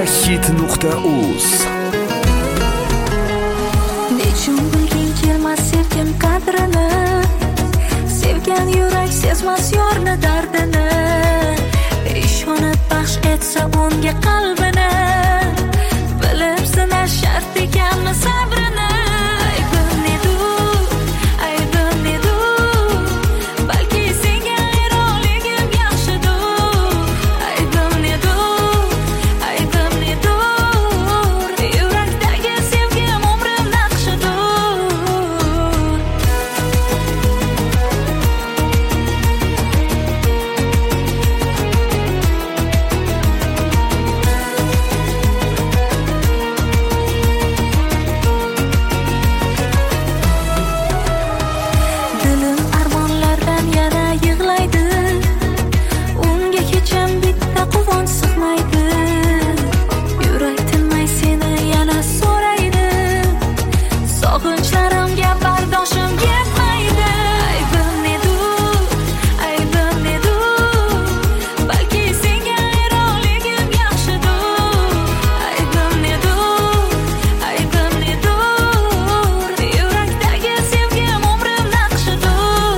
megahit.uz. Nechun bilging kelmas sevgim qadrini, sevgan yurak sezmas yorni dardini. Ishonib baxsh etsa unga qalbini, bilib sinash shart ekanmi sabrini. Aybim nedur, balki senga ayronligim yaxshidur. Aybim nedur, yurakdagi sevgim umrim naqshidur. Dilim armonlardan yana yig'laydi, unga hecham bitta quvonch sig'maydi. Yurak tinmay seni yana so'raydi, sog'inchlarimga bardoshim yetmaydi. Aybim nedur, balki senga ayronligim yaxshidur. Aybim nedur, yurakdagi sevgim umrim naqshidur.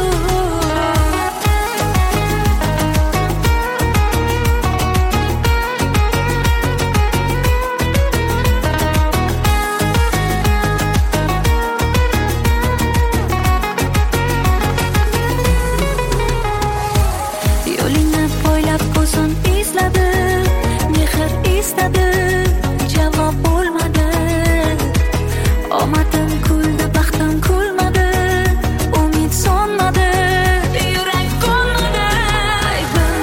Yo'lingni poylab ko'zim izladi, mehr istadi, javob bo'lmadi. Omadim kuldi, baxtim kulmadi, umid so'nmadi, yurak ko'nmadi. Aybim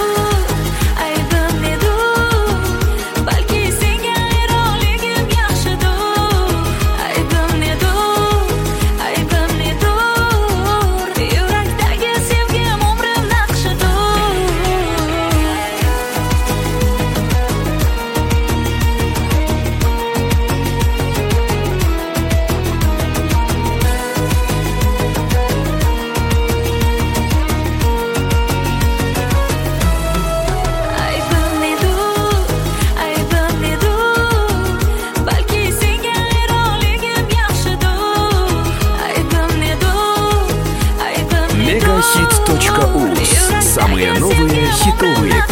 nedur, balki senga ayronligim yaxshidur. Aybim nedur, yurakdagi sevgim umrim naqshidur. Aybim nedur, balki senga ayronligim yaxshidur. Aybim nedur, megahit.uz. Самые новые хитовые